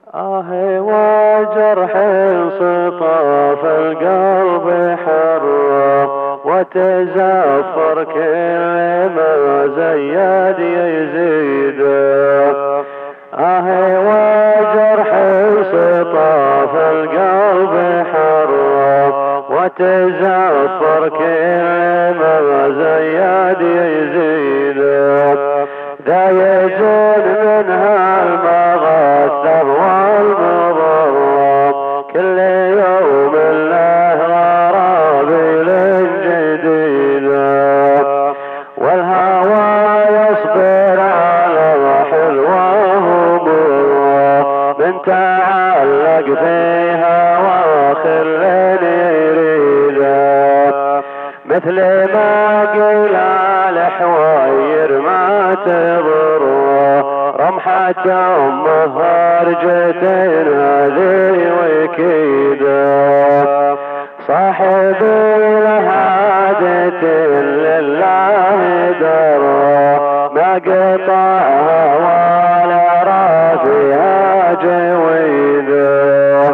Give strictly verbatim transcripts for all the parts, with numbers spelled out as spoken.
آه وجرح سطاف القلب حرة وتزفر كل ما زياد يزيد. آه وجرح سطاف القلب حرة وتزفر كل ما زياد يزيد. ذا يزول منها المغثى والمضرة كل يوم له غرابيل جديدة. والهوى يصبر على حلوه ومره من تعلق فيها واخر يريده. مثل ما قيل على حواير ما تضره رمحة أمها رجتين هذه وكيده. صاحب الهادة لله دره ما قطعها ولا رافيها جويده.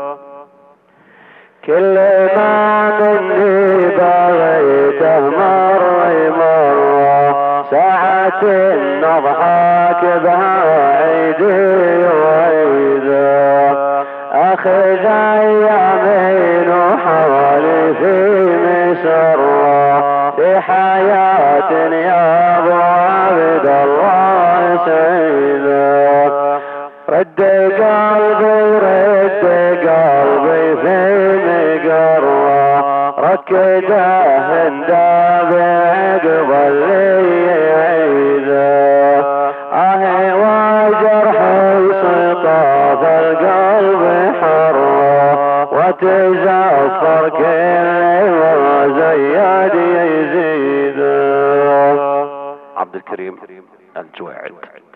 كل ما مني بغيته مر مرة ساعة نضحك بها عيدي وعيده. أخذ أيامين وحوالي في مسرة في حياة يا أبو عبد الله سيده. رد قلبي رد قلبي في مقرة ركده هندا بعقب اللي يعيده. آه وجرح سطاف القلب حرة وتزفر كل ما زياد يزيد. عبد الكريم الجويعد.